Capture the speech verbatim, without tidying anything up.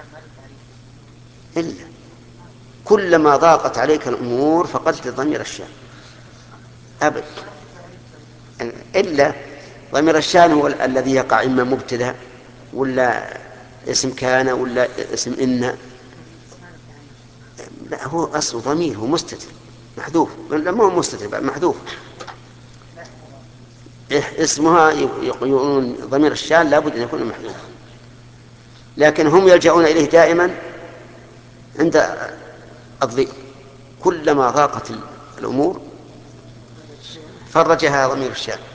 إلا كلما ضاقت عليك الأمور فقدت ضمير الشأن أبد. إلا ضمير الشأن هو الذي يقع إما مبتدأ ولا اسم كان ولا اسم إن. لا، هو أصل ضمير، هو مستتر محذوف. لا، ما هو مستتر، محذوف. اسمها يقولون ضمير الشأن لابد أن يكون محذوف، لكن هم يلجؤون إليه دائما عند الضيق. كلما ضاقت الأمور فرجها ضمير الشأن.